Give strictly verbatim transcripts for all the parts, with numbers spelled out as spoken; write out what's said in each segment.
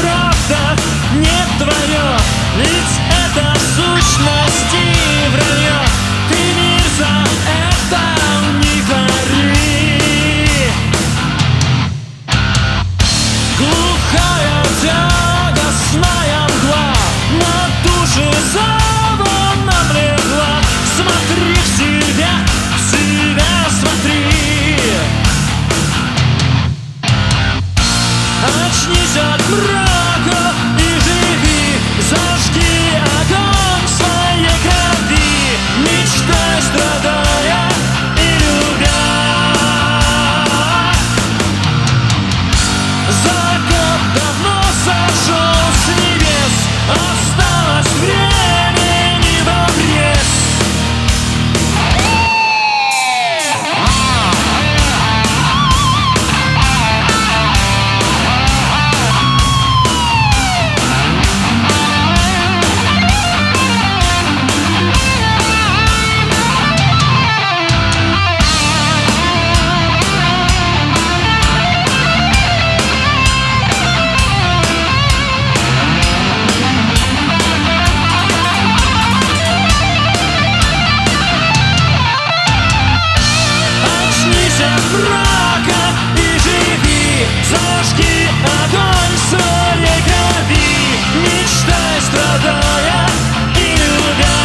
правда не твое, ведь это в сущности вранье. Ты мир за это не кори. Глухая тягостная мгла на душе завоном легла. Смотри в себя, в себя смотри. Очнись от мрака и живи, зажги огонь в своей крови, мечтай, страдая и любя. Закат давно сошел с небес, осталось времени в обрез. Мрака и живи, зажги огонь в своей крови, мечтай, страдая и любя.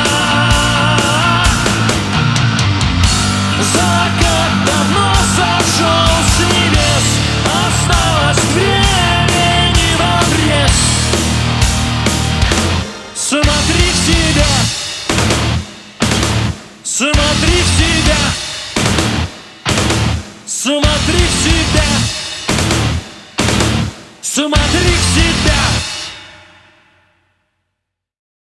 Закат давно сошел с небес, осталось времени в обрез. Смотри в себя, смотри в себя. Смотри в себя, смотри в себя.